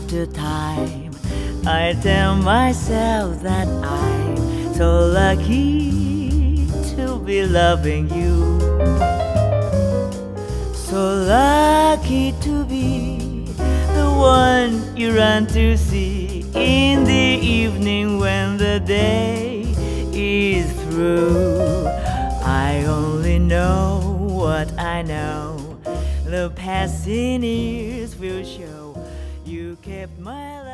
after time, I tell myself that I'm so lucky to be loving you. So lucky to be the one you run to see in the evening when the day is through. I only know what I know. The passing years will show you kept my